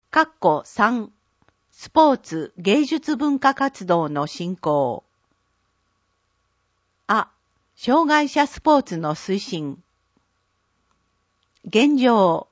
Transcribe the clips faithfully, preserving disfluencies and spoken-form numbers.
括弧さん、スポーツ芸術文化活動の振興。あ、障害者スポーツの推進。現状。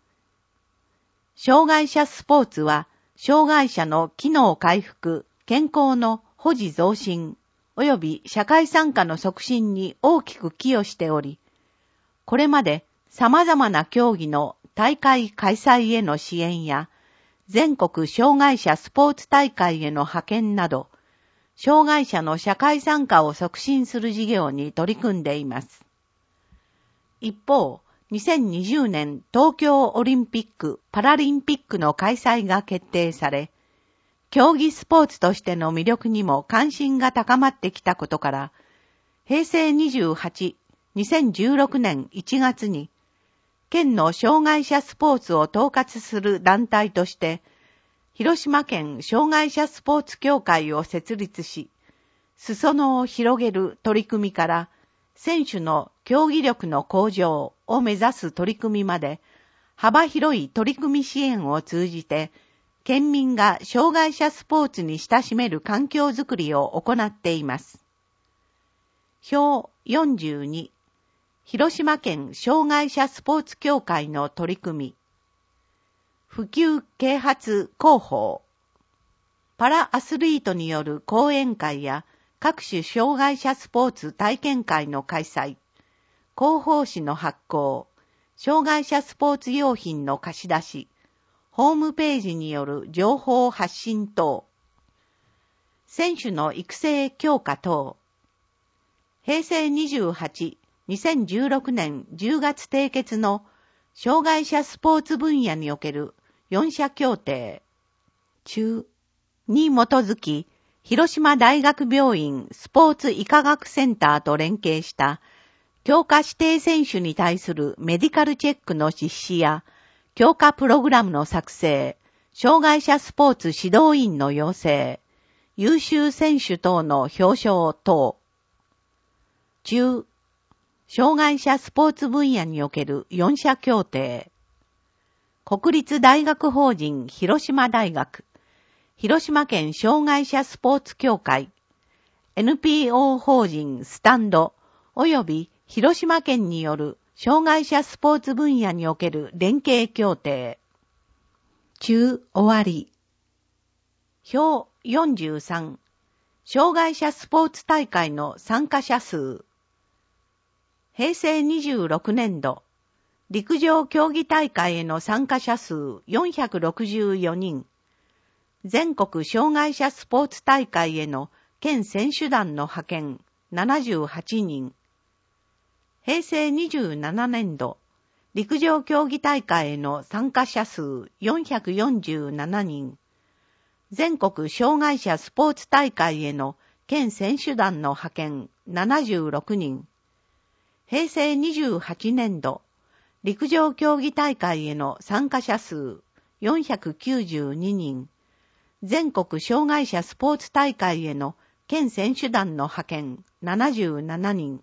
障害者スポーツは、障害者の機能回復、健康の保持増進、及び社会参加の促進に大きく寄与しており、これまで様々な競技の大会開催への支援や、全国障害者スポーツ大会への派遣など、障害者の社会参加を促進する事業に取り組んでいます。一方、にせんにじゅうねん東京オリンピック・パラリンピックの開催が決定され、競技スポーツとしての魅力にも関心が高まってきたことから、へいせいにじゅうはち、にせんじゅうろくねんいちがつに、県の障害者スポーツを統括する団体として、広島県障害者スポーツ協会を設立し、裾野を広げる取り組みから、選手の競技力の向上を目指す取り組みまで、幅広い取り組み支援を通じて、県民が障害者スポーツに親しめる環境づくりを行っています。表よんじゅうに、広島県障害者スポーツ協会の取り組み。普及啓発広報。パラアスリートによる講演会や各種障害者スポーツ体験会の開催、広報誌の発行、障害者スポーツ用品の貸し出し、ホームページによる情報発信等、選手の育成強化等、へいせいにじゅうはち、にせんじゅうろくねんじゅうがつ締結の障害者スポーツ分野におけるよん者協定中に基づき、広島大学病院スポーツ医科学センターと連携した強化指定選手に対するメディカルチェックの実施や強化プログラムの作成、障害者スポーツ指導員の養成、優秀選手等の表彰等。中、障害者スポーツ分野におけるよん者協定。国立大学法人広島大学、広島県障害者スポーツ協会、エヌピーオー 法人スタンド、及び広島県による障害者スポーツ分野における連携協定。中終わり。表よんじゅうさん、障害者スポーツ大会の参加者数。へいせいにじゅうろくねんど、陸上競技大会への参加者数よんひゃくろくじゅうよにん、全国障害者スポーツ大会への県選手団の派遣ななじゅうはちにん、へいせいにじゅうななねんど、陸上競技大会への参加者数よんひゃくよんじゅうななにん、全国障害者スポーツ大会への県選手団の派遣ななじゅうろくにん、へいせいにじゅうはちねんど、陸上競技大会への参加者数よんひゃくきゅうじゅうににん、全国障害者スポーツ大会への県選手団の派遣ななじゅうななにん。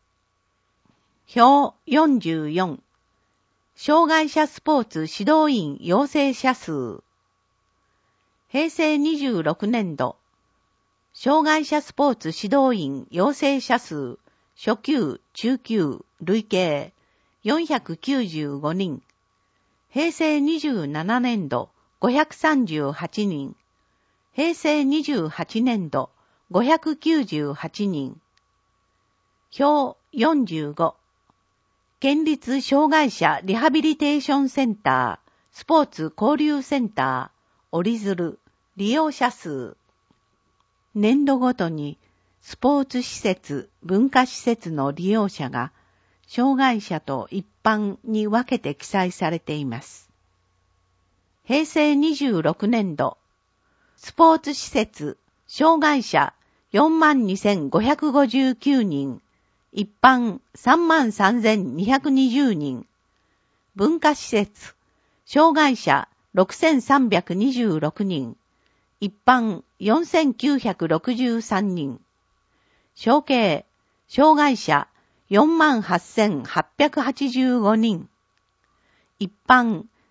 表よんじゅうよん、障害者スポーツ指導員養成者数。へいせいにじゅうろくねんど、障害者スポーツ指導員養成者数、初級、中級、累計よんひゃくきゅうじゅうごにん。へいせいにじゅうななねんど、ごひゃくさんじゅうはちにん。へいせいにじゅうはちねんど、ごひゃくきゅうじゅうはちにん。表よんじゅうご、県立障害者リハビリテーションセンター、スポーツ交流センター、折り鶴、利用者数。年度ごとにスポーツ施設、文化施設の利用者が障害者と一般に分けて記載されています。へいせいにじゅうろくねんど、スポーツ施設、障害者 よんまんにせんごひゃくごじゅうきゅうにん、一般 さんまんさんぜんにひゃくにじゅうにん、文化施設、障害者ろくせんさんびゃくにじゅうろくにん、一般よんせんきゅうひゃくろくじゅうさんにん、小計、障害者よんまんはっせんはっぴゃくはちじゅうごにん、一般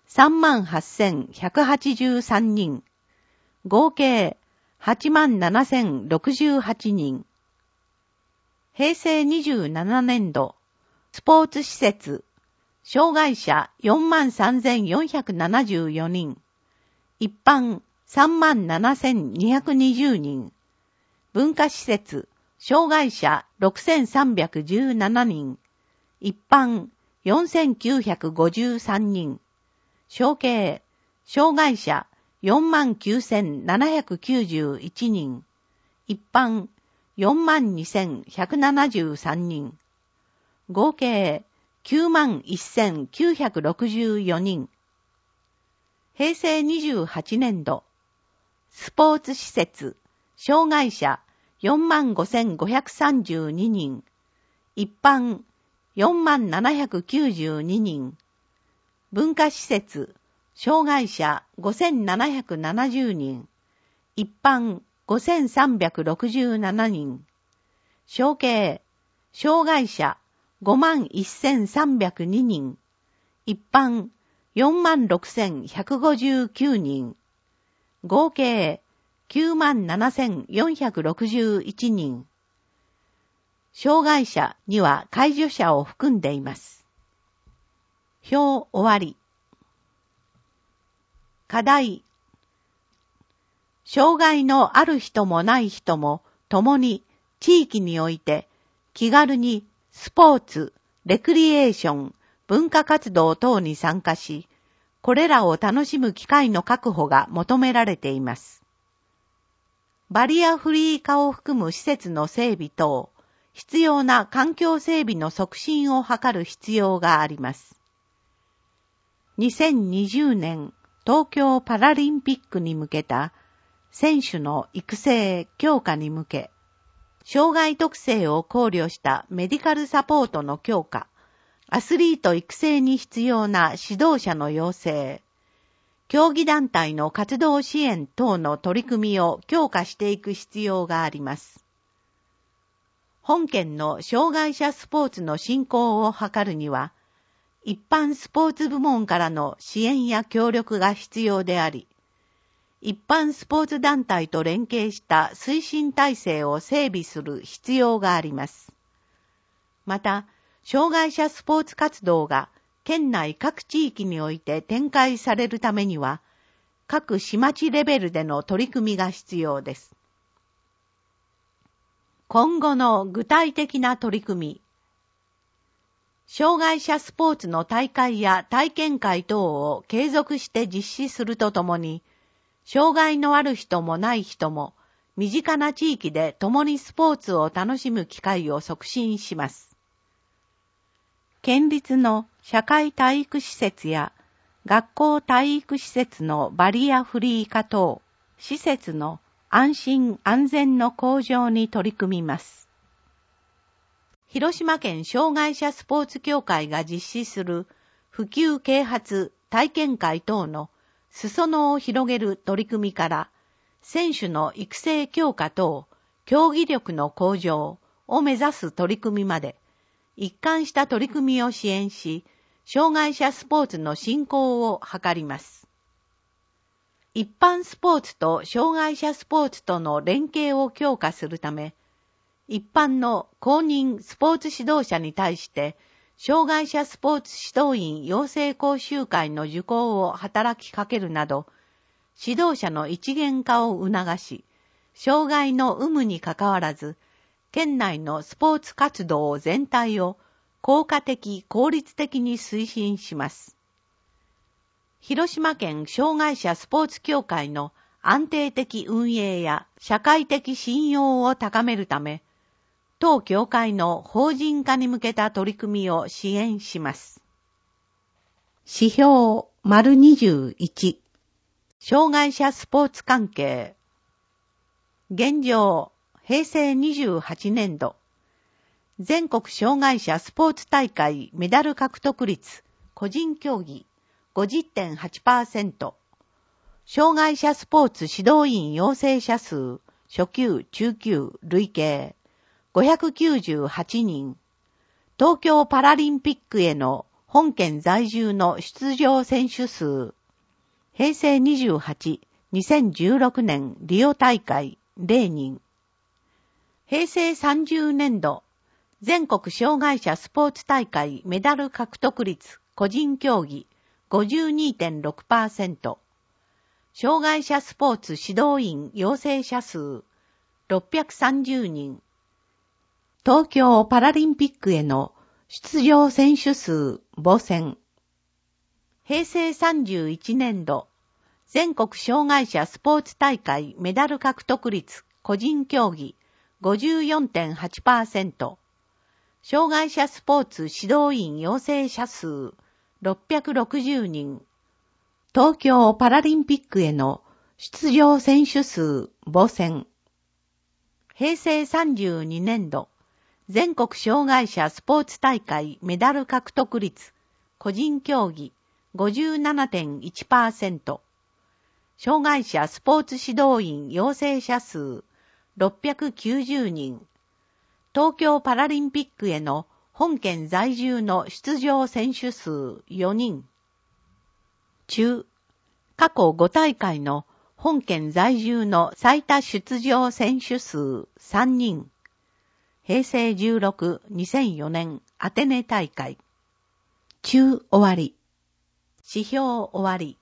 さんまんはっせんひゃくはちじゅうさんにん、合計はちまんななせんろくじゅうはちにん。へいせいにじゅうななねんど、スポーツ施設、障害者よんまんさんぜんよんひゃくななじゅうよにん、一般さんまんななせんにひゃくにじゅうにん、文化施設、障害者ろくせんさんびゃくじゅうななにん、一般よんせんきゅうひゃくごじゅうさんにん、合計、障害者よんまんきゅうせんななひゃくきゅうじゅういちにん、一般よんまんにせんひゃくななじゅうさんにん、合計きゅうまんせんきゅうひゃくろくじゅうよにん。へいせいにじゅうはちねんど、スポーツ施設、障害者よんまんごせんごひゃくさんじゅうににん、一般よんまんななひゃくきゅうじゅうににん、文化施設、障害者ごせんななひゃくななじゅうにん、一般ごせんさんびゃくろくじゅうななにん、合計、障害者ごまんせんさんびゃくににん、一般よんまんろくせんひゃくごじゅうきゅうにん、合計きゅうまんななせんよんひゃくろくじゅういちにん。障害者には介助者を含んでいます。表終わり。課題。障害のある人もない人も共に地域において気軽にスポーツ、レクリエーション、文化活動等に参加し、これらを楽しむ機会の確保が求められています。バリアフリー化を含む施設の整備等、必要な環境整備の促進を図る必要があります。にせんにじゅうねん東京パラリンピックに向けた選手の育成強化に向け、障害特性を考慮したメディカルサポートの強化、アスリート育成に必要な指導者の養成、競技団体の活動支援等の取り組みを強化していく必要があります。本県の障害者スポーツの振興を図るには、一般スポーツ部門からの支援や協力が必要であり、一般スポーツ団体と連携した推進体制を整備する必要があります。また、障害者スポーツ活動が県内各地域において展開されるためには、各市町レベルでの取り組みが必要です。今後の具体的な取り組み。障害者スポーツの大会や体験会等を継続して実施するとともに、障害のある人もない人も、身近な地域で共にスポーツを楽しむ機会を促進します。県立の社会体育施設や学校体育施設のバリアフリー化等、施設の安心安全の向上に取り組みます。広島県障害者スポーツ協会が実施する普及啓発体験会等の裾野を広げる取り組みから、選手の育成強化等、競技力の向上を目指す取り組みまで、一貫した取り組みを支援し、障害者スポーツの振興を図ります。一般スポーツと障害者スポーツとの連携を強化するため、一般の公認スポーツ指導者に対して、障害者スポーツ指導員養成講習会の受講を働きかけるなど、指導者の一元化を促し、障害の有無にかかわらず、県内のスポーツ活動全体を効果的・効率的に推進します。広島県障害者スポーツ協会の安定的運営や社会的信用を高めるため、当協会の法人化に向けた取り組みを支援します。指標 にじゅういち 障害者スポーツ関係。現状、へいせいにじゅうはちねんど、全国障害者スポーツ大会メダル獲得率、個人競技 ごじゅってんはちパーセント、障害者スポーツ指導員養成者数、初級・中級累計ごひゃくきゅうじゅうはちにん、東京パラリンピックへの本県在住の出場選手数。へいせいにじゅうはち、にせんじゅうろくねんリオ大会れいにん。へいせいさんじゅうねんど、全国障害者スポーツ大会メダル獲得率個人競技 ごじゅうにてんろくパーセント。障害者スポーツ指導員養成者数ろっぴゃくさんじゅうにん。東京パラリンピックへの出場選手数募選。へいせいさんじゅういちねんど、全国障害者スポーツ大会メダル獲得率個人競技 ごじゅうよんてんはちパーセント。障害者スポーツ指導員養成者数ろっぴゃくろくじゅうにん。東京パラリンピックへの出場選手数募選。へいせいさんじゅうにねんど、全国障害者スポーツ大会メダル獲得率個人競技 ごじゅうななてんいちパーセント。障害者スポーツ指導員養成者数ろっぴゃくきゅうじゅうにん。東京パラリンピックへの本県在住の出場選手数よにん。中、過去ご大会の本県在住の最多出場選手数さんにん。へいせいじゅうろく、にせんよねんアテネ大会。中終わり。指標終わり。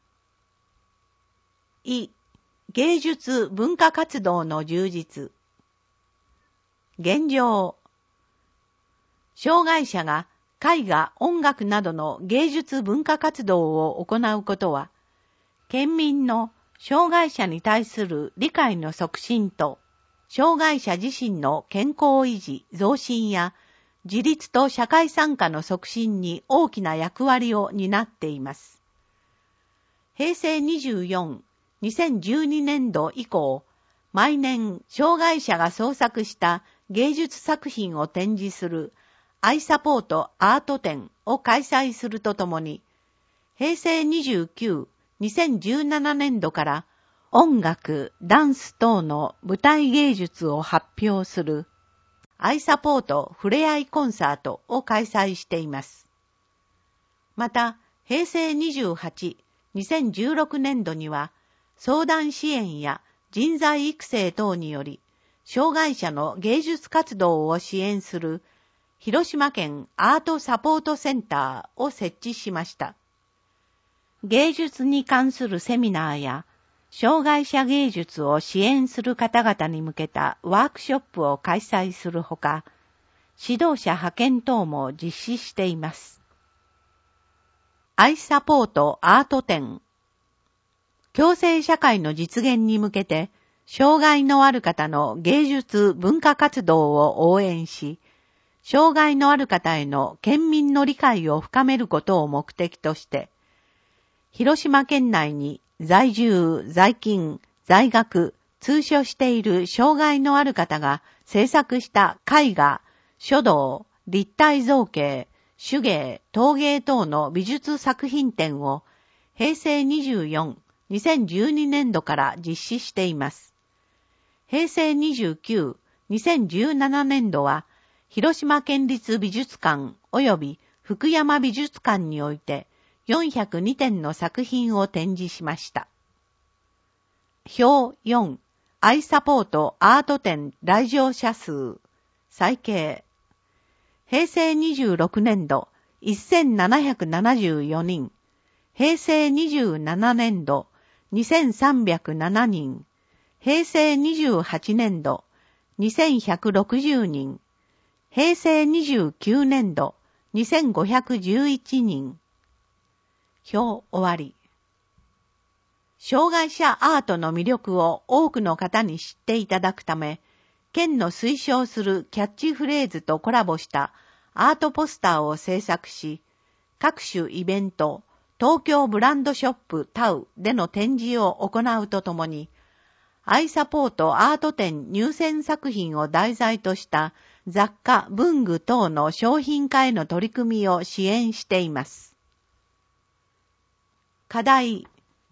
い、芸術文化活動の充実。現状。障害者が絵画、音楽などの芸術文化活動を行うことは、県民の障害者に対する理解の促進と、障害者自身の健康維持、増進や自立と社会参加の促進に大きな役割を担っています。へいせいにじゅうよん、にせんじゅうにねんど以降、毎年障害者が創作した芸術作品を展示するアイサポートアート展を開催するとともに、へいせいにじゅうきゅう、にせんじゅうななねんどから音楽、ダンス等の舞台芸術を発表するアイサポートふれあいコンサートを開催しています。また、へいせいにじゅうはち、にせんじゅうろくねんどには相談支援や人材育成等により障害者の芸術活動を支援する広島県アートサポートセンターを設置しました。芸術に関するセミナーや障害者芸術を支援する方々に向けたワークショップを開催するほか、指導者派遣等も実施しています。アイサポートアート展。共生社会の実現に向けて、障害のある方の芸術文化活動を応援し、障害のある方への県民の理解を深めることを目的として、広島県内に在住、在勤、在学、通所している障害のある方が制作した絵画、書道、立体造形、手芸、陶芸等の美術作品展をへいせいにじゅうよん、にせんじゅうにねんどから実施しています。へいせいにじゅうきゅう、にせんじゅうななねんどは広島県立美術館及び福山美術館においてよんひゃくにてんの作品を展示しました。表よん、アイサポートアート展来場者数、推計。へいせいにじゅうろくねんどせんななひゃくななじゅうよにん、へいせいにじゅうななねんどにせんさんびゃくななにん、へいせいにじゅうはちねんどにせんひゃくろくじゅうにん、へいせいにじゅうきゅうねんどにせんごひゃくじゅういちにん。表終わり。障害者アートの魅力を多くの方に知っていただくため、県の推奨するキャッチフレーズとコラボしたアートポスターを制作し、各種イベント、東京ブランドショップタウでの展示を行うとともに、アイサポートアート展入選作品を題材とした雑貨、文具等の商品化への取り組みを支援しています。課題。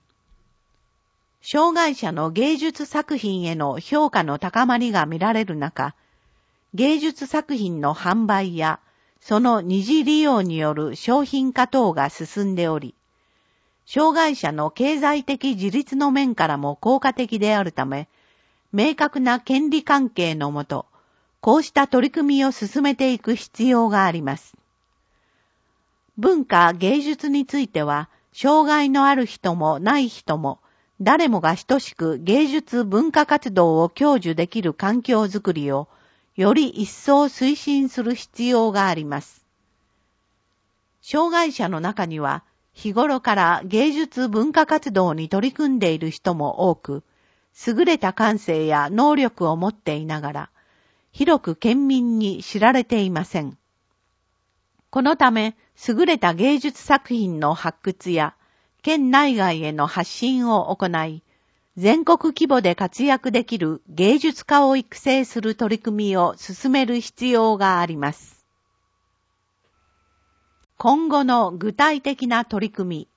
障害者の芸術作品への評価の高まりが見られる中、芸術作品の販売やその二次利用による商品化等が進んでおり、障害者の経済的自立の面からも効果的であるため、明確な権利関係のもと、こうした取り組みを進めていく必要があります。文化芸術については、障害のある人もない人も、誰もが等しく芸術文化活動を享受できる環境づくりを、より一層推進する必要があります。障害者の中には、日頃から芸術文化活動に取り組んでいる人も多く、優れた感性や能力を持っていながら、広く県民に知られていません。このため、優れた芸術作品の発掘や、県内外への発信を行い、全国規模で活躍できる芸術家を育成する取り組みを進める必要があります。今後の具体的な取り組み。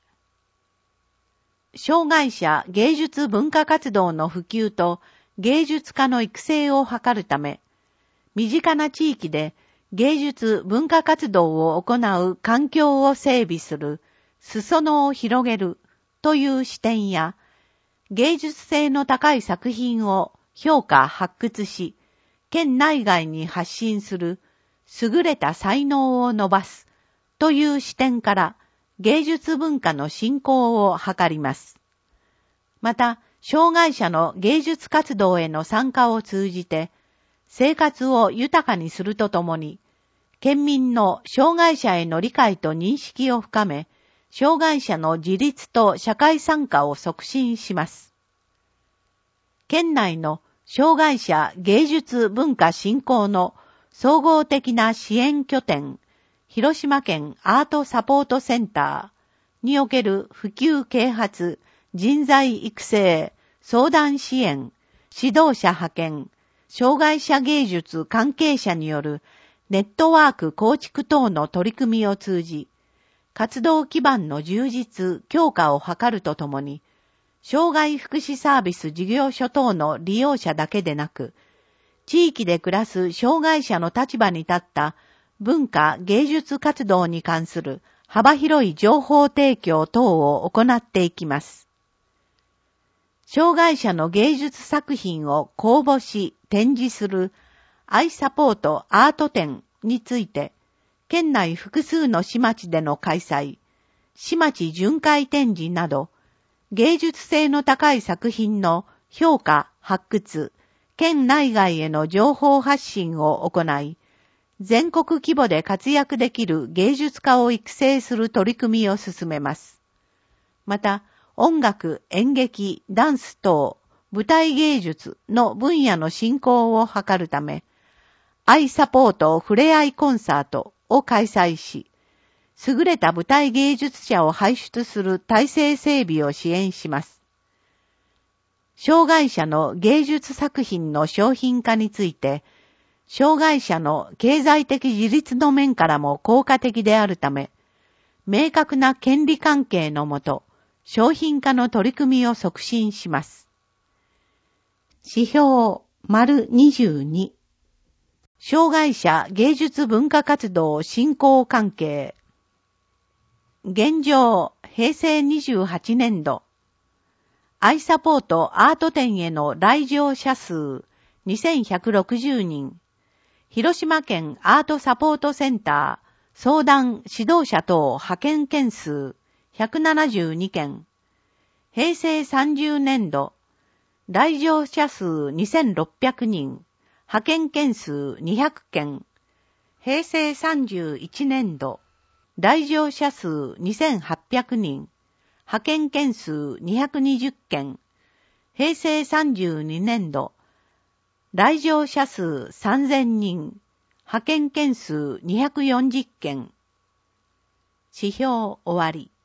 障害者芸術文化活動の普及と芸術家の育成を図るため、身近な地域で芸術文化活動を行う環境を整備する、裾野を広げるという視点や、芸術性の高い作品を評価発掘し、県内外に発信する、優れた才能を伸ばすという視点から芸術文化の振興を図ります。また、障害者の芸術活動への参加を通じて、生活を豊かにするとともに、県民の障害者への理解と認識を深め、障害者の自立と社会参加を促進します。県内の障害者芸術文化振興の総合的な支援拠点、広島県アートサポートセンターにおける普及啓発、人材育成、相談支援、指導者派遣、障害者芸術関係者によるネットワーク構築等の取り組みを通じ、活動基盤の充実、強化を図るとともに、障害福祉サービス事業所等の利用者だけでなく、地域で暮らす障害者の立場に立った文化芸術活動に関する幅広い情報提供等を行っていきます。障害者の芸術作品を公募し展示するアイサポートアート展について、県内複数の市町での開催、市町巡回展示など、芸術性の高い作品の評価、発掘、県内外への情報発信を行い、全国規模で活躍できる芸術家を育成する取り組みを進めます。また、音楽、演劇、ダンス等、舞台芸術の分野の振興を図るため、アイサポートふれあいコンサートを開催し、優れた舞台芸術者を輩出する体制整備を支援します。障害者の芸術作品の商品化について、障害者の経済的自立の面からも効果的であるため、明確な権利関係のもと、商品化の取り組みを促進します。指標丸にじゅうに、障害者芸術文化活動振興関係。現状、平成にじゅうはちねんど、アイサポートアート展への来場者数にせんひゃくろくじゅうにん、広島県アートサポートセンター相談指導者等派遣件数ひゃくななじゅうにけん、平成さんじゅうねんど、来場者数にせんろっぴゃくにん、派遣件数にひゃくけん、平成さんじゅういちねんど、来場者数にせんはっぴゃくにん、派遣件数にひゃくにじゅっけん、平成さんじゅうにねんど、来場者数さんぜんにん、派遣件数にひゃくよんじゅっけん。指標終わり。